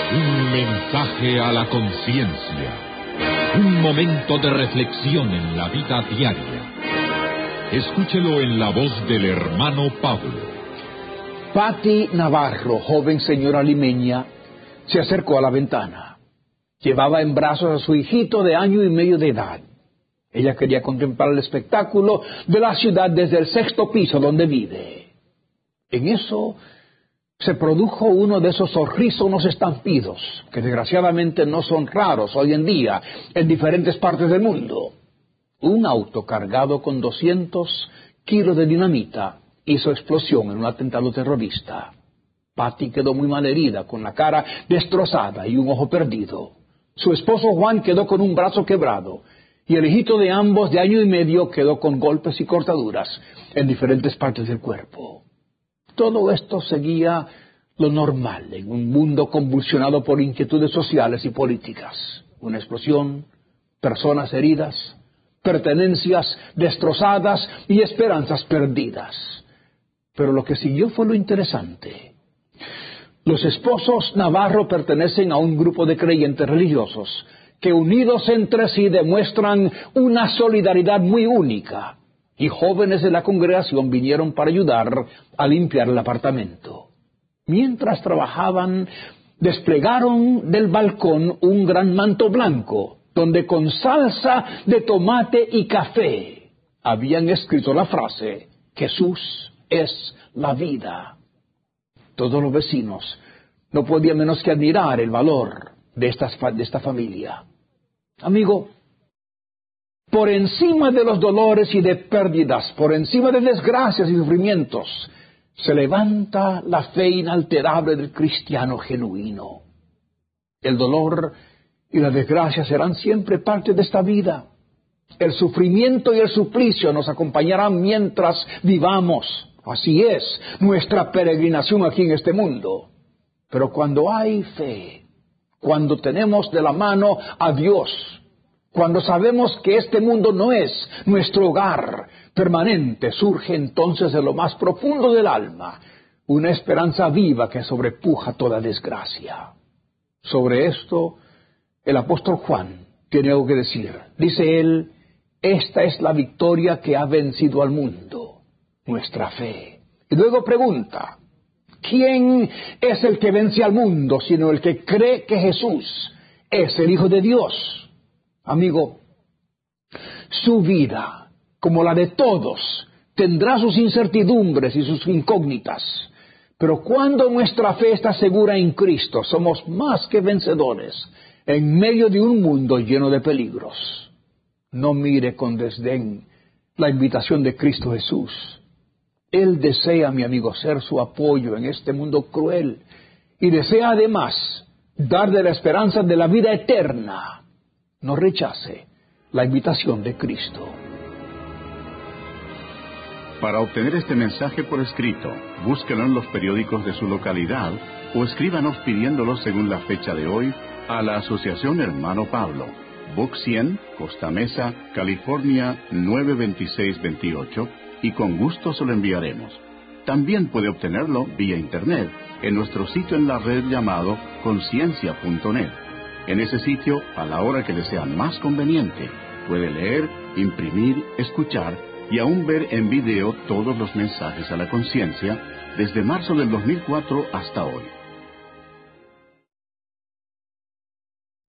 Un mensaje a la conciencia. Un momento de reflexión en la vida diaria. Escúchelo en la voz del hermano Pablo. Patti Navarro, joven señora limeña, se acercó a la ventana. Llevaba en brazos a su hijito de 1 año y medio de edad. Ella quería contemplar el espectáculo de la ciudad desde el 6º piso donde vive. En eso se produjo uno de esos horrísonos estampidos que desgraciadamente no son raros hoy en día en diferentes partes del mundo. Un auto cargado con 200 kilos de dinamita hizo explosión en un atentado terrorista. Patti quedó muy malherida, con la cara destrozada y un ojo perdido. Su esposo Juan quedó con un brazo quebrado y el hijito de ambos de 1 año y medio quedó con golpes y cortaduras en diferentes partes del cuerpo. Todo esto seguía lo normal en un mundo convulsionado por inquietudes sociales y políticas. Una explosión, personas heridas, pertenencias destrozadas y esperanzas perdidas. Pero lo que siguió fue lo interesante. Los esposos Navarro pertenecen a un grupo de creyentes religiosos que unidos entre sí demuestran una solidaridad muy única. Y jóvenes de la congregación vinieron para ayudar a limpiar el apartamento. Mientras trabajaban, desplegaron del balcón un gran manto blanco, donde con salsa de tomate y café habían escrito la frase: Jesús es la vida. Todos los vecinos no podían menos que admirar el valor de esta familia. Amigo, por encima de los dolores y de pérdidas, por encima de desgracias y sufrimientos, se levanta la fe inalterable del cristiano genuino. El dolor y la desgracia serán siempre parte de esta vida. El sufrimiento y el suplicio nos acompañarán mientras vivamos. Así es nuestra peregrinación aquí en este mundo. Pero cuando hay fe, cuando tenemos de la mano a Dios, cuando sabemos que este mundo no es nuestro hogar permanente, surge entonces de lo más profundo del alma una esperanza viva que sobrepuja toda desgracia. Sobre esto, el apóstol Juan tiene algo que decir. Dice él: esta es la victoria que ha vencido al mundo, nuestra fe. Y luego pregunta: ¿quién es el que vence al mundo sino el que cree que Jesús es el Hijo de Dios? Amigo, su vida, como la de todos, tendrá sus incertidumbres y sus incógnitas. Pero cuando nuestra fe está segura en Cristo, somos más que vencedores en medio de un mundo lleno de peligros. No mire con desdén la invitación de Cristo Jesús. Él desea, mi amigo, ser su apoyo en este mundo cruel y desea además darle la esperanza de la vida eterna. No rechace la invitación de Cristo. Para obtener este mensaje por escrito, búsquelo en los periódicos de su localidad o escríbanos pidiéndolo según la fecha de hoy a la Asociación Hermano Pablo, Box 100, Costa Mesa, California 92628, y con gusto se lo enviaremos. También puede obtenerlo vía internet en nuestro sitio en la red llamado conciencia.net. En ese sitio, a la hora que le sea más conveniente, puede leer, imprimir, escuchar y aún ver en video todos los mensajes a la conciencia desde marzo del 2004 hasta hoy.